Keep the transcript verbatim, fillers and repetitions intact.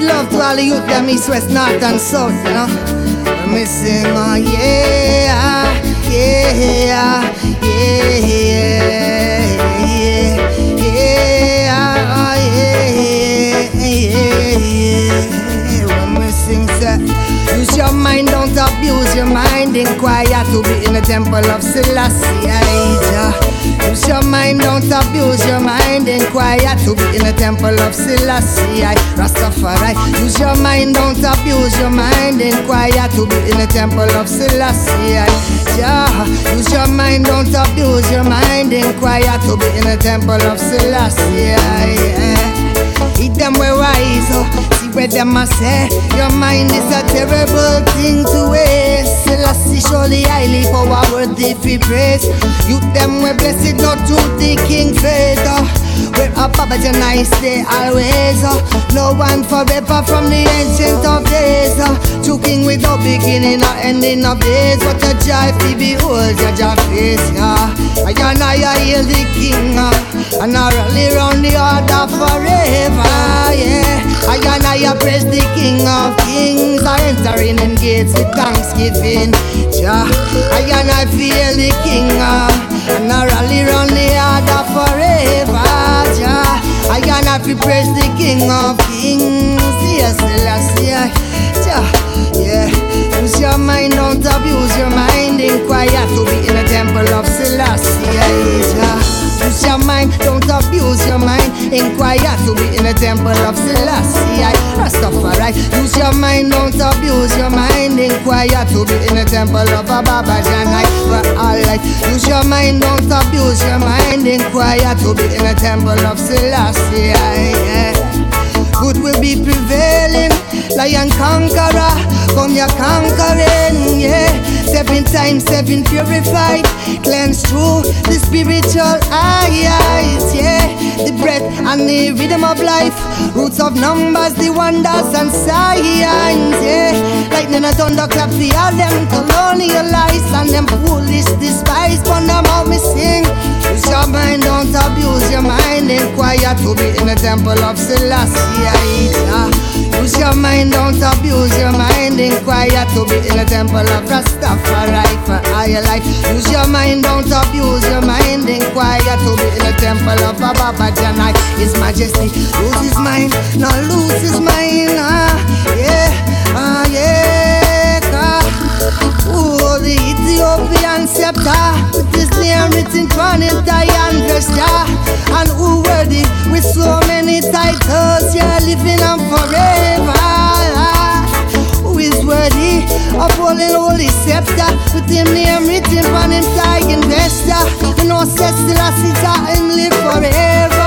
love to all the youth, them east, west, north and south, you know. When we sing, oh yeah, yeah, yeah, yeah, yeah, yeah, oh yeah, yeah. When we sing, say, use your mind, don't abuse your mind. Inquire to be in the temple of Selassie. Use your mind, don't abuse your mind. Inquire to be in the temple of Selassie. Rastafari. Use your mind, don't abuse your mind. Inquire to be in the temple of Selassie. Yeah. Use your mind, don't abuse your mind. Inquire to be in the temple of Selassie. Yeah. Eat them we wise, oh. See where them a say. Your mind is a terrible thing to waste. Selassie surely highly power worthy fi praise. You them we blessed not to the king faith, oh. Where a Baba Janai stay always, oh. No one forever from the ancient of days, oh. True king without beginning or ending of days. What a joy fi behold your joy face, yeah. I and I hail the king, oh. And I rally round the order forever, yeah. I and I praise the king of kings. I enter in and gates with thanksgiving, yeah. I and I feel the king, oh. And I rally round the order forever, yeah. I and I praise the king of kings, yes, Selassie, yeah, yeah. Use your mind, don't abuse your mind. Inquire to be in the temple of Selassie, yeah. Use your mind, don't abuse your mind. Inquire to be in the temple of Selassie, Rastafari. Use your mind, don't abuse your mind. Inquire to be in the temple of Baba Janai for all life. Use your mind, don't abuse your mind. Inquire to be in the temple of Selassie, yeah. Good will be prevailing, lion conqueror, come you're conquering, yeah. Seven times, seven purified, cleansed through the spiritual eyes, yeah. The breath and the rhythm of life, roots of numbers, the wonders and science, yeah. Lightning and thunder clap the all them colonialize, and them foolish despise, but them how me sing. Use your mind, don't abuse your mind. Inquire to be in the temple of Selassie, yeah. Use your mind, don't abuse your mind. Inquire to be in the temple of Rastafari for all your life. Use your mind, don't abuse your mind. Inquire to be in the temple of Baba Janai, His Majesty. Lose his mind, not lose his mind, ah, yeah, ah, yeah, ah. Oh, the Ethiopian scepter with his name written on it, Diane Vesta. And who worthy with so many titles, yeah, living on forever. Who is worthy of holding holy scepter with him name written on him, Diane Vesta. You know, says Selassie, him live forever.